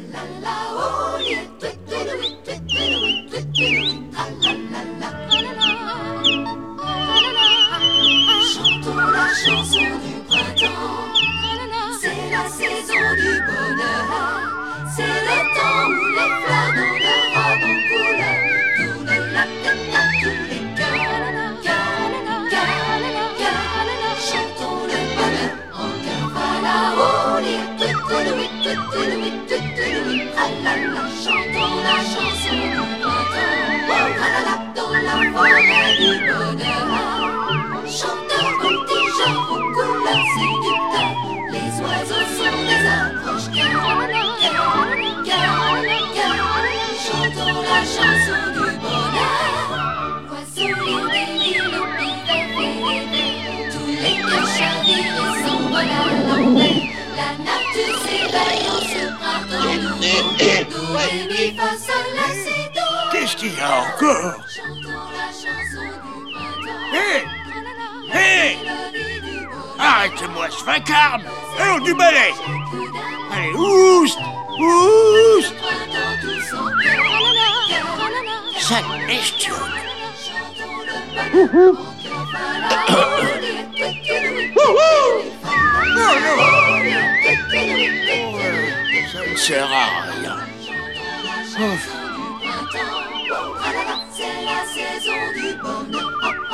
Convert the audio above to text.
Chantons la chanson du printemps, c'est la saison du bonheur, c'est le temps où les fleurs dans leur robe en couleur tournent la tête à tous les cœurs, chantons le bonheur en cœur, falaoli, tuteloui, tuteloui, tuteloui, tralala, chantons la chanson du printemps, tralala, dans la forêt du bonheur. Chanteurs, voltigeurs, aux couleurs séducteurs, les oiseaux sont des approches-cœurs, chantons la chanson du bonheur. Oiseaux libres des îles, le pivet fait rêver, tous les cœurs chavirent et s'envolent à l'envers. La nature s'éveille en ce printemps nouveau, do, ré, mi, fa, sol, la, si, do. Qu'est-ce qu'il y a encore? Chantons la chanson du printemps. Hé! Hé! Arrêtez-moi ce vacarme! Allons du balai! Allez, oust! Oust! Sale bestionne! Non, non! Ça ne sert à rien. C'est la saison du bonheur.